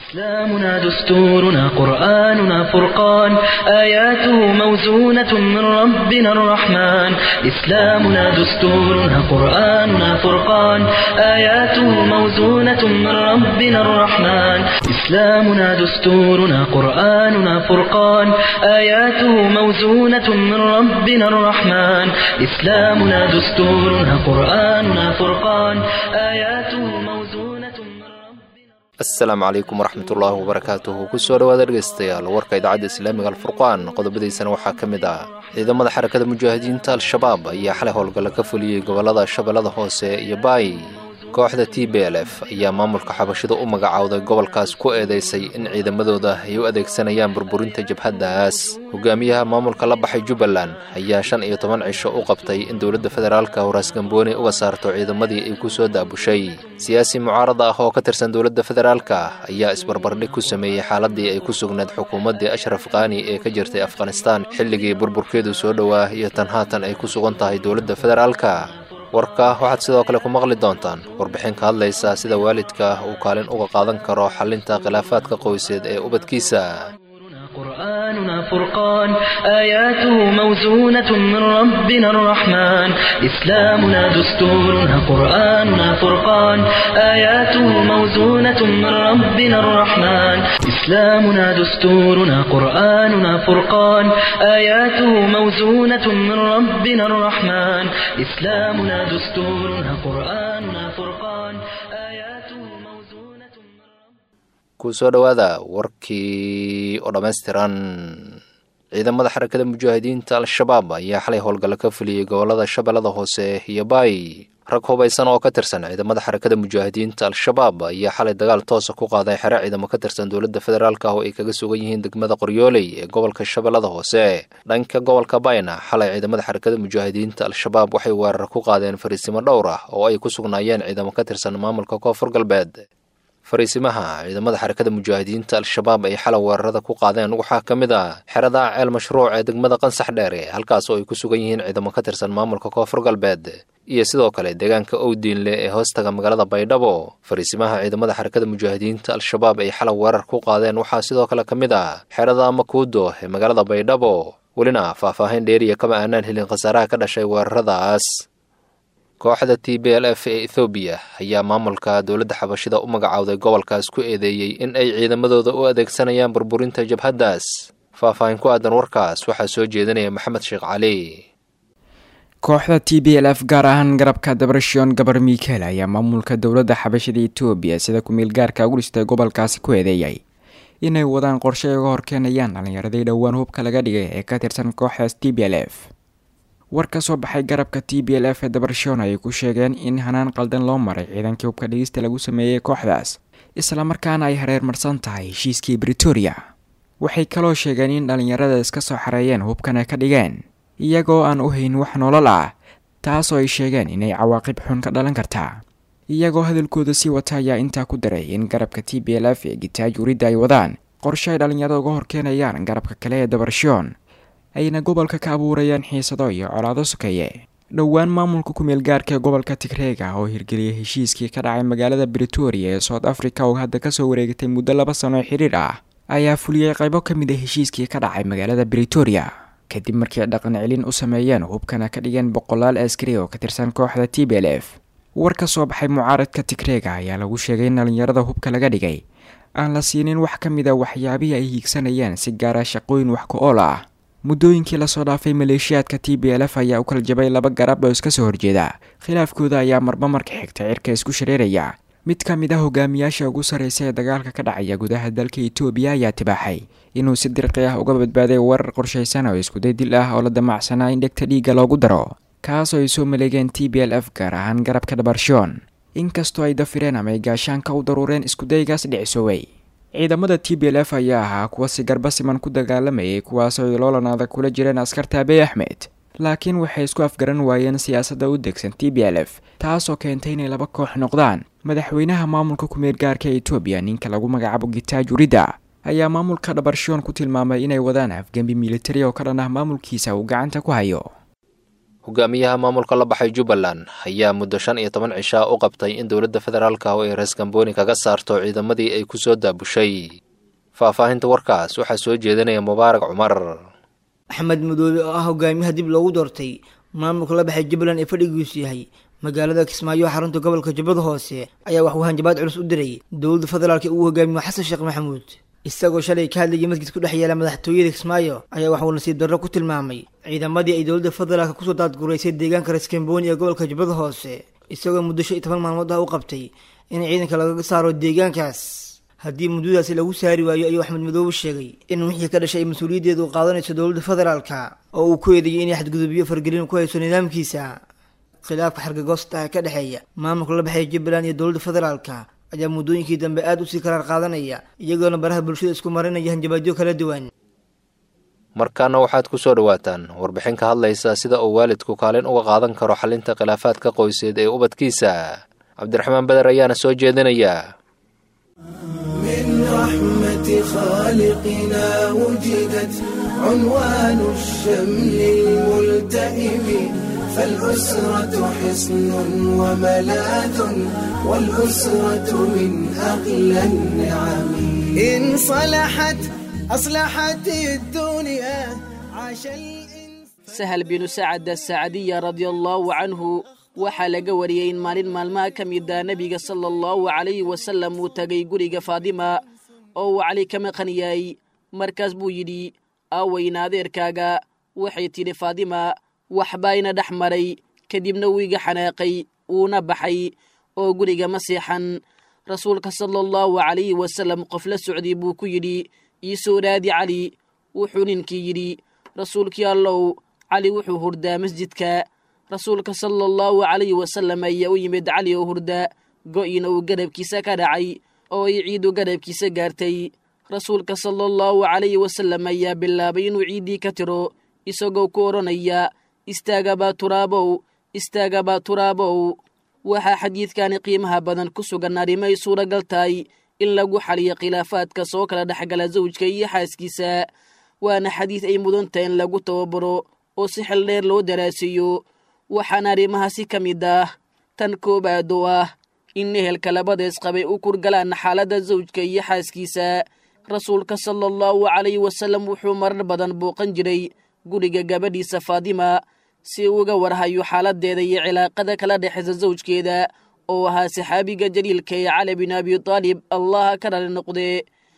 إسلامنا دستورنا قرآننا فرقان آياته موزونة من ربنا الرحمن إسلامنا دستورنا قرآننا فرقان آياته موزونة من ربنا الرحمن إسلامنا دستورنا قرآننا فرقان آياته موزونة من ربنا الرحمن إسلامنا دستورنا قرآننا فرقان آياته موزونة من ربنا asalaamu calaykum waraxmatullaahi wabarakaatuhu kusoo dhawaada dhegeystayaal warka idaacadda islaamiga alfurqaan qodobadiisana waxaa ka mid ah ciidamada xarakada mujaahidiinta al-shabaab ayaa xalay howlgalla ka fuliyey gobolada shabeellada hoose iyo baay kooxda TPLF ayaa maamulka xabashida u magacaawday gobolkaas ku eedeysay in ciidamadooda ay u adeegsanayaan burburinta jabhadaas hogaamiyaha maamulka la baxay Jubbaland ayaa 15 cisho u qabtay in dowladda federaalka Horaas Gambooni uga saarto ciidamadii ay ku soo daabushay siyaasi mucaarad ah oo ka tirsan dowladda federaalka ayaa isbarbardhig ku sameeyay xaaladii ay ku sugnayd xukuumadda Ashraf Ghani ee ka jirtay Afghanistan xilligii burburkeedu soo dhawaa iyo tan haatan ay ku sugan tahay dowladda federaalka warka waxaad sidoo kale ku maqli doontaan warbixin ka hadlaysa sida waalidka uu kaalin uga qaadan karo xalinta khilaafaadka qoyseed ee ubadkiisa قرآننا فرقان آياته موزونة من ربنا الرحمن إسلامنا دستورنا قرآننا فرقان آياته موزونة من ربنا الرحمن إسلامنا دستورنا قرآننا فرقان آياته موزونة من ربنا الرحمن إسلامنا دستورنا قرآننا فرقان آياته موزونة من kusoo dhawaada warkii oo dhammaystiran ciidamada xarakada mujaahidiinta al-shabaab ayaa xalay howlgalla ka fuliyey gobolada shabeellada hoose iyo baay rag hubaysan oo ka tirsan ciidamada xarakada mujaahidiinta al-shabaab ayaa xalay dagaal toos ah ku qaaday xero ciidamo ka tirsan dowladda federaalka oo ay kaga sugan yihiin degmada Qoryooley ee gobolka shabeellada hoose dhanka gobolka Bayna xalay ciidamada xarakada mujaahidiinta al-shabaab waxay weerar ku qaadeen fariisimo dhowr ah oo ay ku sugnaayeen ciidamo ka tirsan maamulka Koonfur Galbeed fariisimaha ciidamada xarakada mujaahidiinta al-shabaab ay xalay weerarada ku qaadeen waxaa ka mid ah xerada ceel mashruuc ee degmada Qansax Dheere halkaas oo ay ku sugan yihiin ciidamo ka tirsan maamulka Koonfur Galbeed iyo sidoo kale deegaanka Owdiinle ee hoostaga magaalada Baydhabo fariisimaha ciidamada xarakada mujaahidiinta al-shabaab ay xalay weerar ku qaadeen waxaa sidoo kale ka mid ah xerada Makuudo ee magaalada Baydhabo walina faahfaahin dheeriya kama aanan helin khasaaraha ka dhashay weeraradaas kooxda TPLF ee Ethiopia ayaa maamulka dowladda xabashida u magacaawday gobolkaas ku eedeeyay in ay ciidamadooda u adeegsanayaan burburinta jabhadaas faahfaahin ku aadan warkaas waxaa soo jeedinaya Maxamed Sheekh Cali kooxda TPLF gaar ahaan garabka Debretsion Gabar Mikael ayaa maamulka dowladda xabashida Ethiopia sida ku meel gaarka ugu dhistay gobolkaasi ku eedeeyay inay wadaan qorshe ay uga horkeenayaan dhalinyarada dhawaan hubka laga dhigay ee ka tirsan kooxdaas TPLF war ka soo baxay garabka TPLF ee Debretsion ay ku sheegeen in hanaan qaldan loo maray ciidankii hubka dhigista lagu sameeyay kooxdaas isla markaana ay hareer marsan tahay heshiiskii Pretoria waxay kaloo sheegeen in dhalinyarada iska soo xareeyeen hubkana ka dhigeen iyagoo aan u hayn wax nolol ah taas oo ay sheegeen inay cawaaqib xun ka dhalan karta iyagoo hadalkooda si wata ayaa intaa ku daray in garabka TPLF ee Gitajuurida ay wadaan qorshe ay dhalinyarada uga horkeenayaan garabka kale ee Debretsion ayna gobolka ka abuurayaan xiisado iyo colaado sokeeye dhawaan maamulka ku meel gaarka ee gobolka Tigreega oo hirgeliyay heshiiskii ka dhacay magaalada Pretoria ee South Africa oo hadda ka soo wareegtay muddo 2 sano xiriir ah ayaa fuliyay qaybo ka mid ah heshiiskii ka dhacay magaalada Pretoria kadib markii dhaqan celin u sameeyeen hubkana ka dhigeen boqolaal askari oo ka tirsan kooxda TPLF war ka soo baxay mucaaradka Tigreega ayaa lagu sheegay in dhalinyarada hubka laga dhigay aan la siinin wax ka mid ah waxyaabaha ay hiigsanayaan si gaar ah shaqooyin wax ku ool ah muddooyinkii la soo dhaafay maleeshiyaadka TPLF ayaa u kala jabay 2 garab oo iska soo horjeeda khilaafkooda ayaa marba marka xigta cirka isku shareeraya mid ka mid ah hogaamiyaasha ugu sarreeya ee dagaalka ka dhacaya gudaha dalka Itoobiya ayaa tibaaxay inuu si dirqi ah uga badbaaday warar qorshaysan oo isku day dil ah oo la damacsanaa in dhegta dhiiga loogu daro kaas oo ay soo maleegeen TPLF gaar ahaan garabka Debretsion inkastoo ay dafireen ama ay gaashaanka u daruureen isku daygaas dhicisooway ciidamada TPLF ayaa ahaa kuwa si garba siman ku dagaalamayay kuwaas oo loolanaada kula jireen askarta Abiy Ahmed laakiin waxay isku afgaran waayeen siyaasadda u degsan TPLF taas oo keentay inay 2 koox noqdaan madaxweynaha maamulka ku meel gaarka Ethiopia ninka lagu magacaabo Gitajuurida ayaa maamulka Debretsion ku tilmaamay inay wadaan afgambi military oo ka dhan ah maamulkiisa uu gacanta ku hayo hogaamiyaha maamulka la baxay Jubbaland ayaa muddo 15 cisho u qabtay in dowladda federaalka oo ay Raaskambooni kaga saarto ciidamadii ay ku soo daabushay. faahfaahinta warkaas waxaa soo jeedinaya Mubaarak Cumar. Axmed Madoobe oo ah hogaamiyaha dib loogu doortay maamulka la baxay Jubbaland ee fadhigiisu yahay magaalada Kismaayo xarunta gobolka Jubbada Hoose ayaa wax hanjabaad culus u diray dowladda federaalka uu hogaamiyo Xasan Sheekh Maxamuud. isagoo shalay ka hadlayay masjid ku dhex yaala madaxtooyada Kismaayo ayaa wax uu nasiib darro ku tilmaamay ciidamadii ay dowladda federaalka ku soo daadgureysay deegaanka Raaskambooni ee gobolka Jubbada Hoose isagoo muddo 15 maalmood ah u qabtay in ciidanka laga saaro deegaankaas. haddii muddadaasi lagu saari waayo ayuu Axmed Madoobe sheegay in wixii ka dhashay mas'uuliyaddeedu qaadanayso dowladda federaalka oo uu ku eedeeyay inay xadgudubyo fargelin ku hayso nidaamkiisa. khilaafka xargagoosta ka dhaxeeya maamulka la baxay Jubbaland iyo dowladda federaalka ayaa muddooyinkii dambe aad u sii karaar qaadanaya iyagoona baraha bulshada isku marinaya hanjabaadyo kala duwan. markaana waxaad ku soo dhawaataan warbixin ka hadlaysa sida uu waalidku kaalin uga qaadan karo xalinta khilaafaadka qoyseed ee ubadkiisa. Cabdiraxmaan Badar ayaana soo jeedinaya. من رحمة خالقنا وجدت عنوان الشمل الملتئم فالأسرة حصن وملاذ والأسرة من أغلى النعم إن صلحت أصلحت الدنيا عاش سهل بن سعد السعدي رضي الله عنه waxaa laga wariyay in maalin maalmaha ka mid ah nabiga sallallahu alayhi wasallam uu tagay guriga Faadima oo uu Cali ka maqan yahay. markaas buu yidhi aweyna adeerkaaga. waxay tiri Faadima waxba ina dhaxmaray. kadibna wuu iga xanaaqay uuna baxay oo guriga ma seexan. rasuulka sallallahu alayhi wasallam qof la socday buu ku yidhi ii soo raadi Cali. wuxuu ninkii yidhi rasuulkii Allow Cali wuxuu hurdaa masjidka. rasuulka sallallahu alayhi wasallam ayaa u yimid Cali oo hurda go'ina uu garabkiisa ka dhacay oo ay ciidu garabkiisa gaartay. rasuulka sallallahu alayhi wasallam ayaa bilaabay inuu ciidii ka tiro isagoo ku oranaya istaagaba turaabow. waxaa xadiidkani qiimaha badan ku sugan arrimay suuragal tahay in lagu xaliyo khilaafaadka soo kala dhexgala zawjka iyo xaaskiisa. waana xadiid ay mudan tahay in lagu tababaro oo si xil dheer loo daraasiyo. waxaana arrimahaasi ka mid ah tan koobaad oo ah in ehelka labadaas qabay u kurgalaan xaaladda zawjka iyo xaaskiisa. rasuulka sallallahu alayhi wasallam wuxuu marar badan booqan jiray guriga gabadhiisa Faadima si uu uga warhayo xaaladdeeda iyo cilaaqada kala dhexaysa zawjkeeda oo ahaa saxaabiga jaliilka ee Cali bin Abi Talib Allah ka rali noqdee.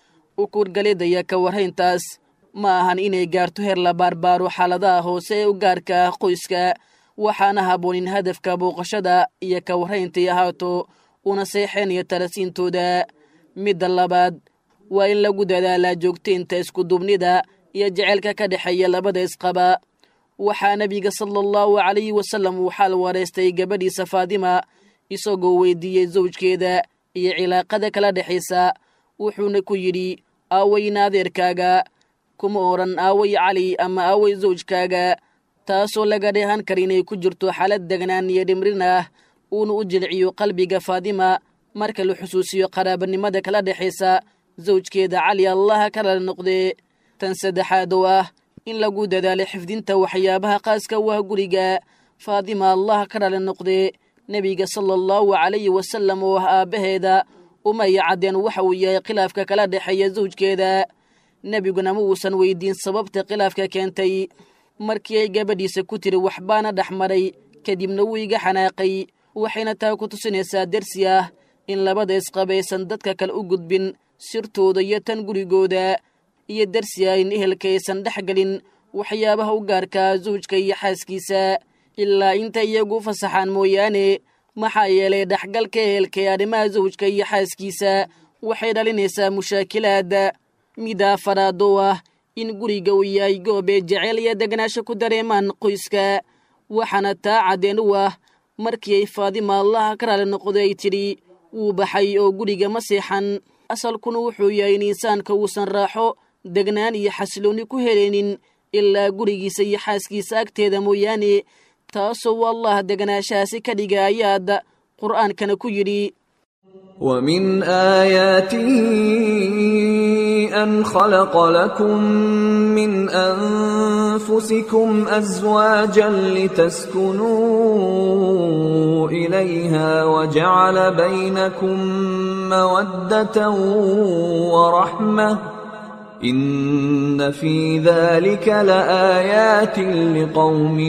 u kurgalidaya ka warhayntaas ma ahan inay gaarto heer la baarbaaro xaaladaha hoose ee u gaarka ah qoyska. waxaana habboon in hadafka booqashada iyo ka warhaynta ahaato una seexeenaya talasiintooda. midda labaad waa in lagu dadaalaa joogtaynta isku duubnida iyo jaceylka ka dhexeeya labada isqaba. waxaa nabiga sallallahu alayhi wasallam uu xal wareystay gabadhiisa Faadima isagoo weydiiyey zawjkeeda iyo cilaaqada kala dhexaysa. wuxuuna ku yidhi aweyna adeerkaaga. kuma oran awey Cali ama awey zawjkaaga, taasoo laga dheehan kara inay ku jirto xaalad degnaan iyo dhimrin ah uuna u jilciyo qalbiga Faadima marka la xusuusiyo qaraabanimada kala dhexaysa zawjkeeda Cali Allah ka rali noqdee. tan saddexaad oo ah in lagu dadaalo xifdinta waxyaabaha qaaska waa guriga Faadima Allah ka rali noqdee. nabiga sallallahu alayhi wasallam oo aabaheeda uma yacadeen waxa uu yahay khilaafka kala dhexeeya zawjkeeda. nabiguna ma uusan weydiin sababta khilaafka keentay. markii ay gabadhiisa ku tiri waxbaana dhaxmaray kadibna wuu iga xanaaqay waxayna taa ku tusinaysaa darsi ah in labada isqabaysan dadka kale u gudbin sirtooda iyo tan gurigooda, iyo darsi ah in ehelkaysan dhexgelin waxyaabaha u gaarka zawjka iyo xaaskiisa ilaa inta iyagu fasaxaan mooyaane. maxaa yeelay dhexgalka ehelka ee arrimaha zawjka iyo xaaskiisa waxay dhalinaysaa mushaakilaad. mida afaraad oo ah in guriga uu yahay goob ee jacayl iyo deganaansho ku dareemaan qoyska. waxaana taa caddeen u ah markii ay Faadima Allah ka rali noqday ay tidhi wuu baxay oo guriga ma seexan. asalkuna wuxuu yahay in insaanka uusan raaxo degnaan iyo xasilooni ku helaynin ilaa gurigiisa iyo xaaskiisa agteeda mooyaane. taasoo Allah deganaashaasi ka dhiga ayaad qur'aankana ku yidhi ومن آياته أن خلق لكم من أنفسكم أزواجا لتسكنوا إليها وجعل بينكم مودة ورحمة إن في ذلك لآيات لقوم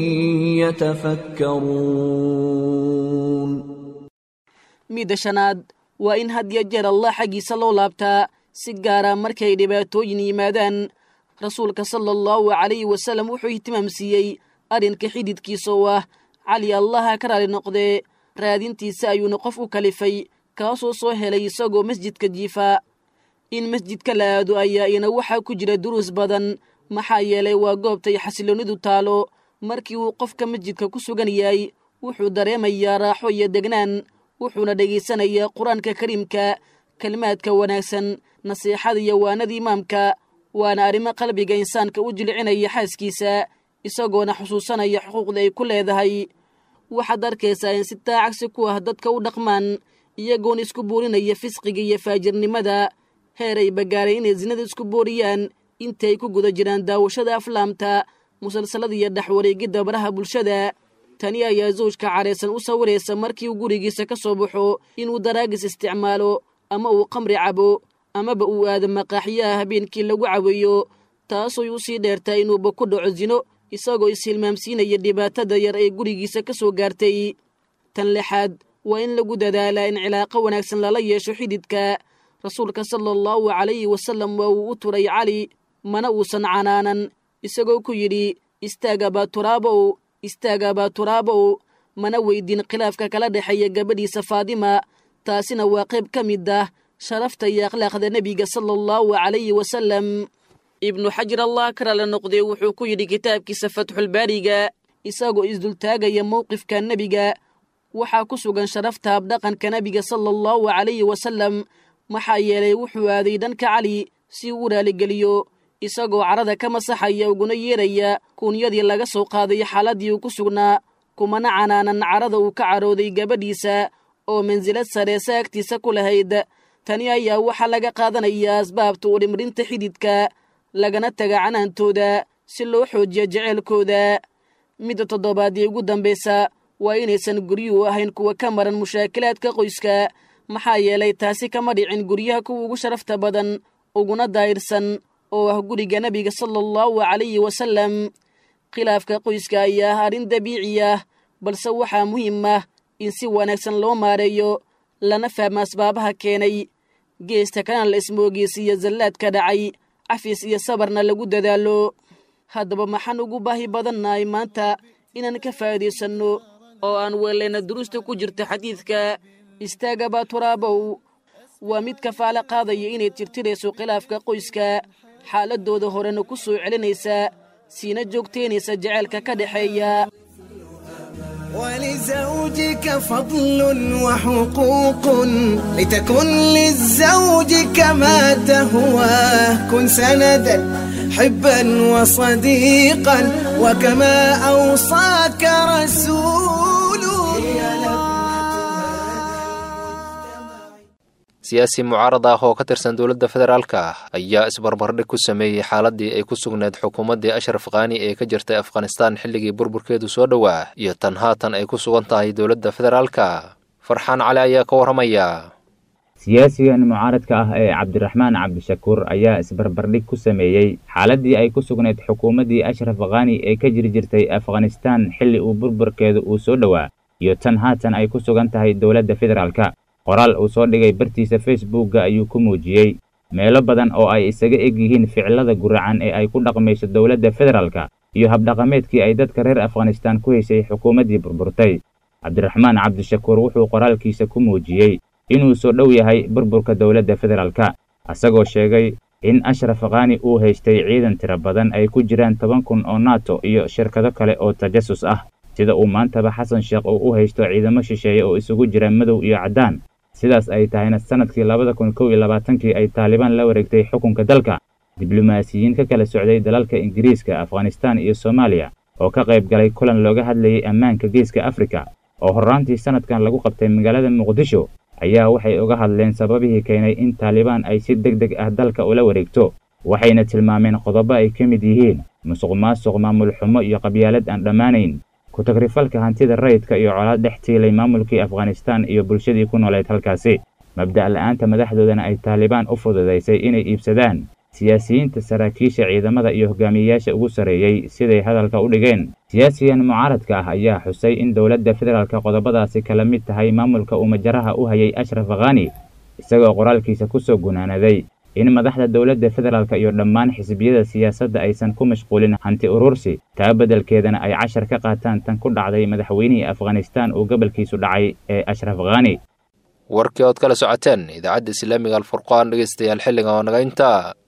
يتفكرون. midda shanaad waa in had iyo jeer allah xaggiisa loo laabtaa si gaara markay dhibaatooyin yimaadaan. rasuulka sala allahu calayhi wasalam wuxuu ihtimaamsiiyey arrinka xididkiisa oo ah cali allaha ka raali noqdee raadintiisa ayuuna qof u kalifay kaasoo soo helay isagoo masjidka jiifa. in masjidka la aado ayaa ina waxaa ku jira duruus badan maxaa yeelay waa goobtay xasiloonidu taalo. markii uu qofka masjidka ku sugan yahay wuxuu dareemayaa raaxo iyo degnaan, wuxuuna dhegaysanayaa qur-aanka kariimka, kelimaadka wanaagsan, nasiixada iyo waanada imaamka. waana arrimo qalbiga insaanka u jilcinaya xaaskiisa isagoona xusuusanaya xuquuqda ay ku leedahay. waxaad arkaysaa in si taacagsi ku ah dadka u dhaqmaan iyagoona isku boorinaya fisqiga iyo faajirnimada, heer ay bagaaray inay zinada isku booriyaan intay ku guda jiraan daawashada aflaamta, musalsalada iyo dhexwareegidda baraha bulshada. tani ayaa zawjka careysan u sawiraysa markii uu gurigiisa ka soo baxo inuu daraagis isticmaalo ama uu qamri cabo amaba uu aado maqaaxiyaha habeenkii lagu caweeyo, taasooy u sii dheertaa inuuba ku dhaco zino isagoo ishilmaamsiinaya dhibaatada yar ee gurigiisa ka soo gaartay. tan lixaad waa in lagu dadaalaa in cilaaqo wanaagsan lala yeesho xididka. rasuulka sala allahu calayhi wasalam waa uu u turay cali, mana uusan canaanan isagoo ku yidhi istaaga baa turaabow, mana weydiin khilaafka kala dhexeeya gabadhiisa faadima. taasina waa qayb ka mid ah sharafta iyo akhlaaqda nebiga sala allahu calayhi wasalam. ibnu xajar allah ka raali noqdee wuxuu ku yidhi kitaabkiisa fatxulbaariga isagoo isdultaagaya mowqifka nebiga, waxaa ku sugan sharafta habdhaqanka nebiga sala allahu calayhi wasalam maxaa yeelay wuxuu aaday dhanka cali si uu u raaligeliyo isagoo carada ka masaxaya uguna yeeraya kuunyadii laga soo qaaday xaaladii uu ku sugnaa, kumana canaanan carada uu ka carooday gabadhiisa oo mansilad sare saagtiisa ku lahayd. tani ayaa waxaa laga qaadanayaa asbaabta u dhimrinta xididka, lagana taga canaantooda si loo xoojiyo jeceelkooda. midda toddobaad ee ugu dambaysa waa inaysan guryuhu ahayn kuwa ka maran mushaakilaadka qoyska, maxaa yeelay taasi kama dhicin guryaha kuwa ugu sharafta badan uguna daayirsan oo ah guriga nebiga sala allahu calayhi wasalam. khilaafka qoyska ayaa ah arrin dabiici ah, balse waxaa muhiim ah in si wanaagsan loo maareeyo lana fahmo asbaabaha keenay, geesta kalena la ismoogeysiiyo zallaadka dhacay, cafis iyo sabarna lagu dadaalo. haddaba maxaan ugu baahi badannahay maanta inaan ka faa'iidaysanno oo aan weelayna duruusta ku jirta xadiidka istaaga baa turaabow. waa mid kafaalo qaadaya inay tirtirayso khilaafka qoyska, xaaladooda horena ku soo celinaysa, siina joogteynaysa jaceylka ka dhexeeya. ولزوجك فضل وحقوق لتكن للزوج كما تهواه، كن سندا حبا وصديقا وكما أوصاك رسول. siyaasi mucaarad ah oo ka tirsan dowladda federaalka ayaa isbarbardhig ku sameeyey xaaladii ay ku sugnayd xukuumaddii ashraf kaani ee ka jirtay afghanistaan xilligii burburkeedu soo dhowaa iyo tan haatan ay ku sugan tahay dowladda federaalka. farxaan cali ayaa ka warramaya. siyaasigan mucaaradka ah ee cabdiraxmaan cabdishakuur ayaa isbarbardhig ku sameeyey xaaladii ay ku sugnayd xukuumaddii ashraf kaani ee ka jiri jirtay afghanistaan xilli uu burburkeedu uu soo dhowaa iyo tan haatan ay ku sugan tahay dowladda federaalka. qoraal uu soo dhigay bartiisa facebookga ayuu ku muujiyey meelo badan oo ay isaga eg yihiin ficilada guracan ee ay ku dhaqmayso dowladda federaalka iyo habdhaqameedkii ay dadka reer afghanistaan ku haysay xukuumaddii burburtay. cabdiraxmaan cabdishakuur wuxuu qoraalkiisa ku muujiyey inuu soo dhow yahay burburka dowladda federaalka, asagoo sheegay in ashraf kaani uu haystay ciidan tiro badan ay ku jiraan 10,000 oo nato iyo shirkado kale oo tajasus ah, sida uu maantaba xasan sheekh uu u haysto ciidamo shisheeye oo isugu jira madow iyo caddaan. sidaas ay tahayna sanadkii 2021 ay taalibaan la wareegtay xukunka dalka. diblomaasiyiin ka kala socday dalalka ingiriiska, afghanistaan iyo soomaaliya oo ka qayb galay kulan looga hadlayay ammaanka geeska afrika oo horraantii sanadkan lagu qabtay magaalada muqdisho ayaa waxay uga hadleen sababihii keenay in taalibaan ay si degdeg ah dalka ula wareegto, waxayna tilmaameen qodobo ay ka mid yihiin musuqmaasuq, maamul xumo iyo qabyaalad aan dhammaanayn, ku tagrifalka hantida rayidka iyo colaad dhex tiilay maamulkii Afghanistan iyo bulshadii ku nooleed halkaasi. mabda' la'aanta madaxdoodana ay taalibaan u fududaysay inay iibsadaan siyaasiyiinta, saraakiisha ciidamada iyo hogaamiyeyaasha ugu sareeyay siday hadalka u dhigeen. siyaasiyan mucaaradka ah ayaa xusay in dowladda federaalka qodobadaasi kala mid tahay maamulka uu majaraha u hayay Ashraf Ghani, isagoo qoraalkiisa ku soo gunaanaday in madaxda dowladda federaalka iyo dhammaan xisbiyada siyaasadda aysan ku mashquulin hanti urursi, taa beddelkeedana ay cashar ka qaataan tan ku dhacday madaxweynihii Afghanistan uu gobolkiisu dhacay ee Ashraf Ghani. warkii ood kala socoteen idaacadda islaamiga alfurqaan dhegeystayaal xilligan oo naga intaa.